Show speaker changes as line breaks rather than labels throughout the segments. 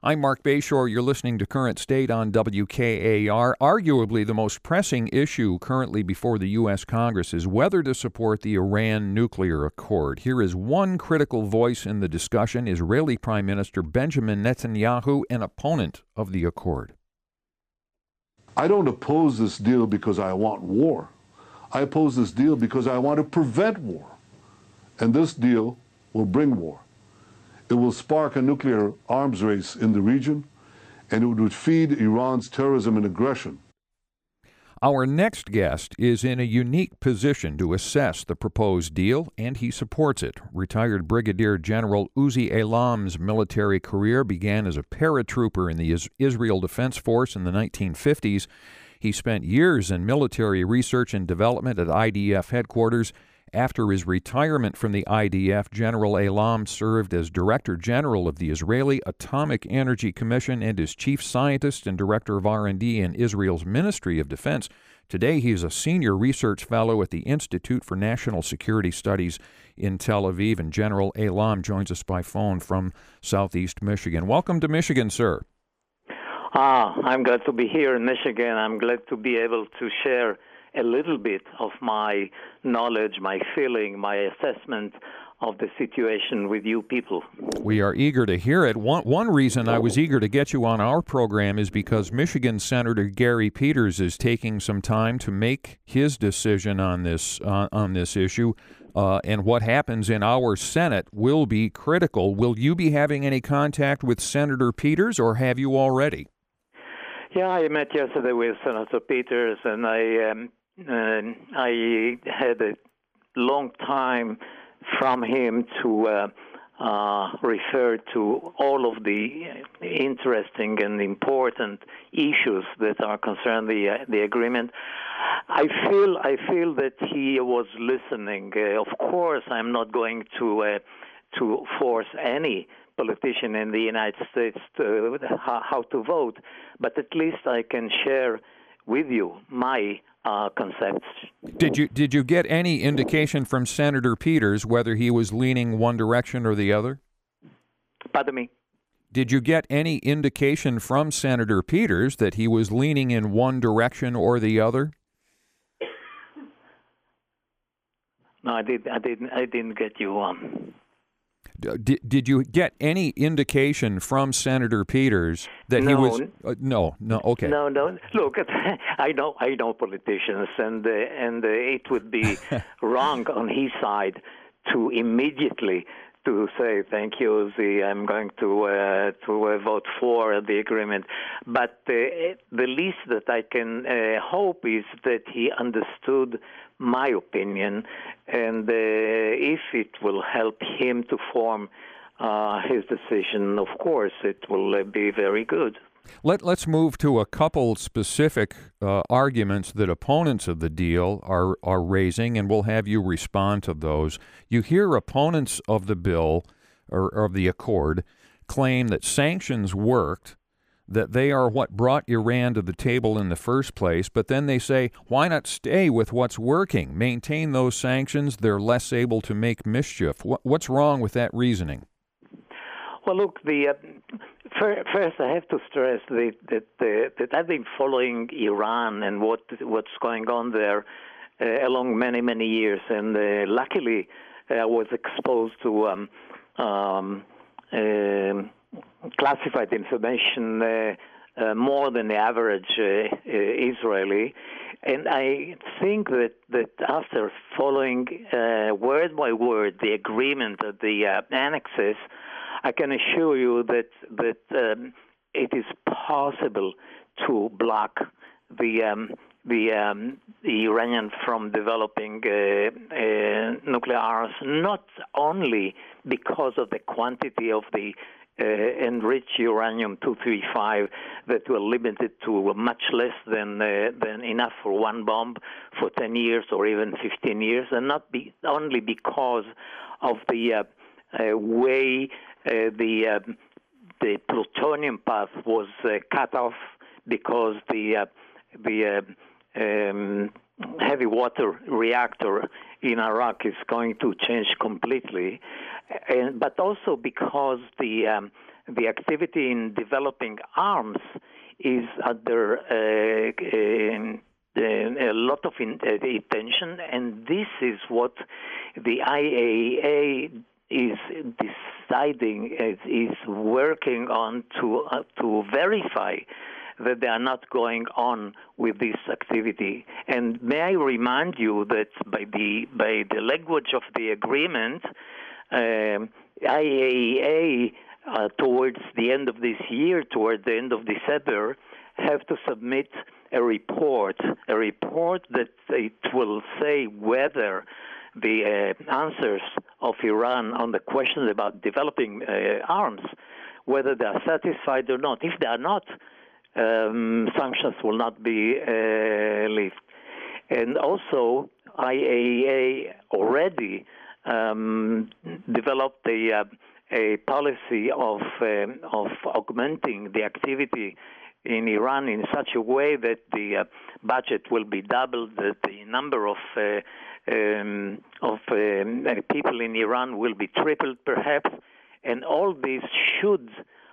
I'm Mark Bayshore. You're listening to Current State on WKAR. Arguably, the most pressing issue currently before the U.S. Congress is whether to support the Iran nuclear accord. Here is one critical voice in the discussion, Israeli Prime Minister Benjamin Netanyahu, an opponent of the accord.
I don't oppose this deal because I want war. I oppose this deal because I want to prevent war. And this deal will bring war. It will spark a nuclear arms race in the region, and it would feed Iran's terrorism and aggression.
Our next guest is in a unique position to assess the proposed deal, and he supports it. Retired Brigadier General Uzi Elam's military career began as a paratrooper in the Israel Defense Force in the 1950s. He spent years in military research and development at IDF headquarters. After his retirement from the IDF, General Elam served as Director General of the Israeli Atomic Energy Commission and as Chief Scientist and Director of R&D in Israel's Ministry of Defense. Today, he is a Senior Research Fellow at the Institute for National Security Studies in Tel Aviv, and General Elam joins us by phone from Southeast Michigan. Welcome to Michigan, sir.
I'm glad to be here in Michigan. I'm glad to be able to share a little bit of my knowledge, my feeling, my assessment of the situation with you people.
We are eager to hear it. One reason I was eager to get you on our program is because Michigan Senator Gary Peters is taking some time to make his decision on this issue, and what happens in our Senate will be critical. Will you be having any contact with Senator Peters, or have you already?
Yeah, I met yesterday with Senator Peters, and I had a long time from him to refer to all of the interesting and important issues that are concerned the agreement. I feel that he was listening. Of course, I'm not going to force any politician in the United States how to vote, but at least I can share with you my concepts.
Did you get any indication from Senator Peters whether he was leaning one direction or the other?
Pardon me?
Did you get any indication from Senator Peters that he was leaning in one direction or the other?
No, I didn't get you on.
Did you get any indication from Senator Peters that he was? No. Okay.
No. Look, I know politicians, and it would be wrong on his side to immediately to say thank you, Uzi, I'm going to vote for the agreement. But the least that I can hope is that he understood my opinion, and if it will help him to form his decision, of course, it will be very good.
Let's move to a couple specific arguments that opponents of the deal are raising, and we'll have you respond to those. You hear opponents of the bill, or of the accord, claim that sanctions worked, that they are what brought Iran to the table in the first place, but then they say, why not stay with what's working? Maintain those sanctions, they're less able to make mischief. What's wrong with that reasoning?
Well, look, first I have to stress that I've been following Iran and what's going on there along many, many years, and luckily I was exposed to classified information more than the average Israeli. And I think that after following word by word the agreement of the annexes, I can assure you that it is possible to block the Iranian from developing nuclear arms, not only because of the quantity of the enriched uranium-235 that were limited to much less than enough for one bomb for 10 years or even 15 years, and not only because of the way the plutonium path was cut off, because the heavy water reactor in Iraq is going to change completely, but also because the the activity in developing arms is under a lot of attention, and this is what the IAEA is deciding, is working on to verify that they are not going on with this activity. And may I remind you that by the language of the agreement, IAEA towards the end of this year, toward the end of December, have to submit a report that it will say whether the answers of Iran on the questions about developing arms, whether they are satisfied or not. If they are not, sanctions will not be lifted. And also, IAEA already developed a policy of augmenting the activity in Iran in such a way that the budget will be doubled, that the number of people in Iran will be tripled, perhaps, and all this should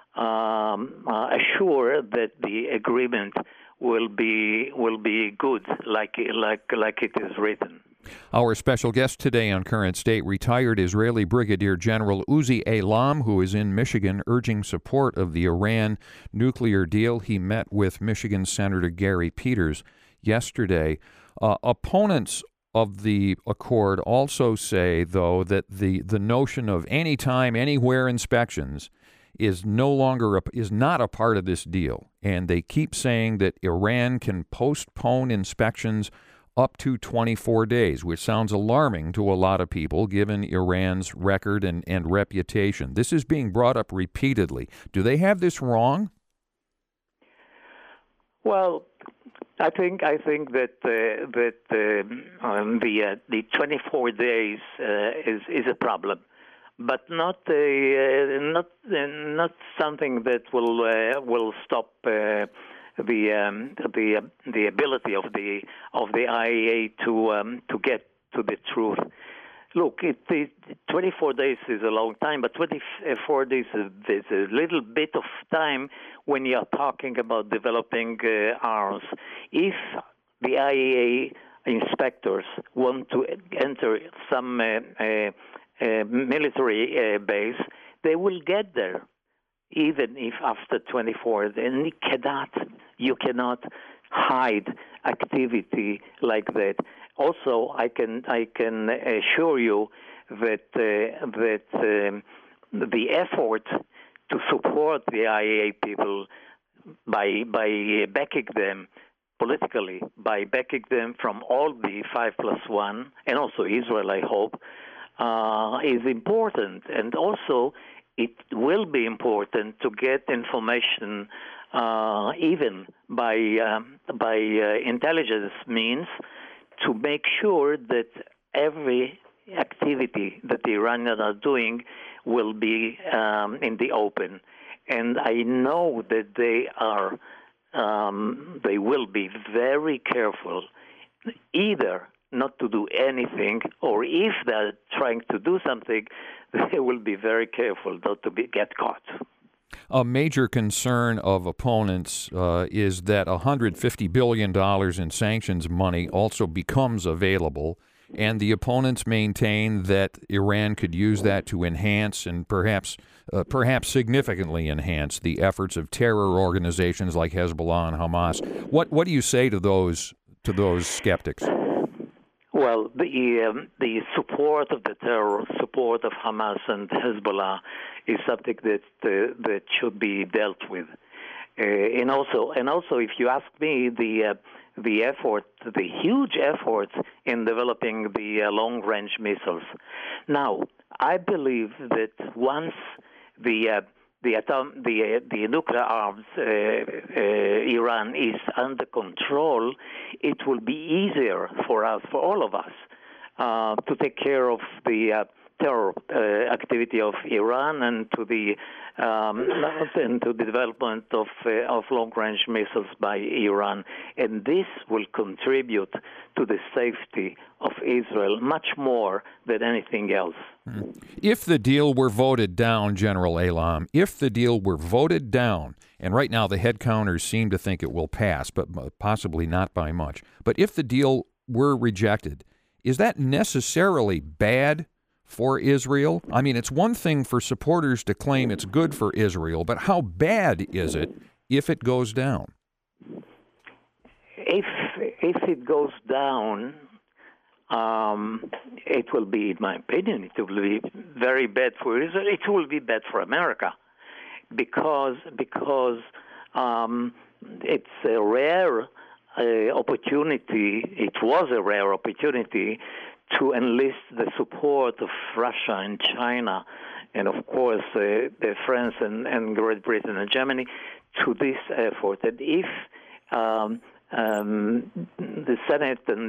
assure that the agreement will be good, like it is written.
Our special guest today on Current State, retired Israeli Brigadier General Uzi Elam, who is in Michigan urging support of the Iran nuclear deal. He met with Michigan Senator Gary Peters yesterday. Opponents of the accord also say, though, that the notion of anytime, anywhere inspections is not a part of this deal. And they keep saying that Iran can postpone inspections up to 24 days, which sounds alarming to a lot of people given Iran's record and reputation. This is being brought up repeatedly. Do they have this wrong?
Well, I think that the 24 days is a problem, but not something that will stop the ability of the IAEA to get to the truth. Look, 24 days is a long time, but 24 days is a little bit of time when you are talking about developing arms. If the IAEA inspectors want to enter some military base, they will get there, even if after 24. And you cannot hide activity like that. Also, I can assure you that the effort to support the IAEA people by backing them politically, by backing them from all the 5+1, and also Israel, I hope, is important. And also, it will be important to get information, even by intelligence means, to make sure that every activity that the Iranians are doing will be in the open. And I know that they will be very careful, either not to do anything, or if they're trying to do something, they will be very careful not to get caught.
A major concern of opponents is that $150 billion in sanctions money also becomes available, and the opponents maintain that Iran could use that to enhance and perhaps significantly enhance the efforts of terror organizations like Hezbollah and Hamas. What do you say to those skeptics?
Well, the support of the terror, support of Hamas and Hezbollah, is something that should be dealt with. And also, if you ask me, the huge effort in developing the long-range missiles. Now, I believe that once the nuclear arms Iran is under control, it will be easier for all of us, to take care of the terror activity of Iran and to the development of long-range missiles by Iran, and this will contribute to the safety of Israel much more than anything else.
If the deal were voted down, General Elam, if the deal were voted down, and right now the head counters seem to think it will pass, but possibly not by much, but if the deal were rejected, is that necessarily bad for Israel? I mean, it's one thing for supporters to claim it's good for Israel, but how bad is it if it goes down?
If it goes down, it will be, in my opinion, it will be very bad for Israel. It will be bad for America because it's a rare opportunity. It was a rare opportunity to enlist the support of Russia and China, and of course France and Great Britain and Germany, to this effort. And if the Senate and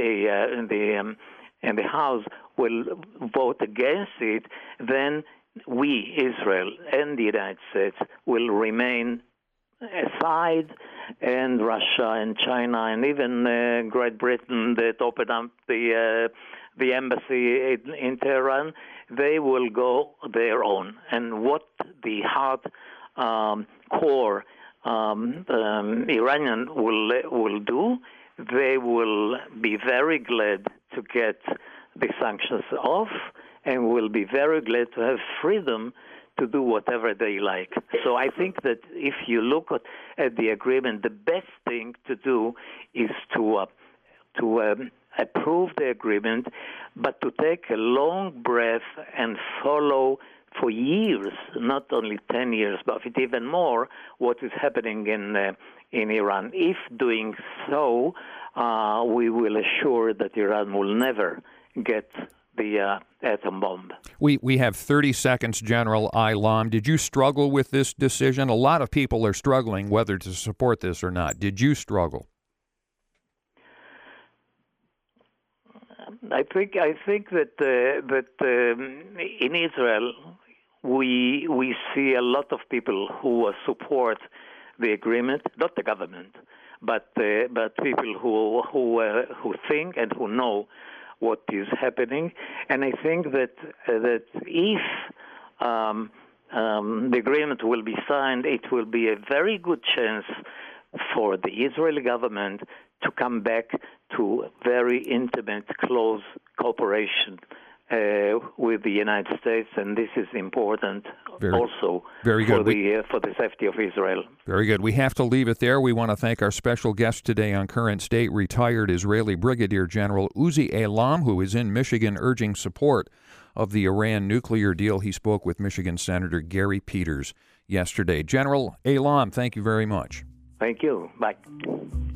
the House will vote against it, then we, Israel and the United States, will remain aside, and Russia and China and even Great Britain that opened up the embassy in Tehran, they will go their own. And what the hardcore Iranian will do, they will be very glad to get the sanctions off, and will be very glad to have freedom to do whatever they like. So I think that if you look at the agreement, the best thing to do is to approve the agreement, but to take a long breath and follow for years, not only 10 years, but even more, what is happening in Iran. If doing so, we will assure that Iran will never get the atom bomb.
We have 30 seconds, General Elam. Did you struggle with this decision? A lot of people are struggling whether to support this or not. Did you struggle?
I think that in Israel we see a lot of people who support the agreement, not the government, but people who think and who know what is happening. And I think that if the agreement will be signed, it will be a very good chance for the Israeli government to come back to very intimate, close cooperation with the United States, and this is important also for the safety of Israel.
Very good. We have to leave it there. We want to thank our special guest today on Current State, retired Israeli Brigadier General Uzi Elam, who is in Michigan urging support of the Iran nuclear deal. He spoke with Michigan Senator Gary Peters yesterday. General Elam, thank you very much.
Thank you. Bye.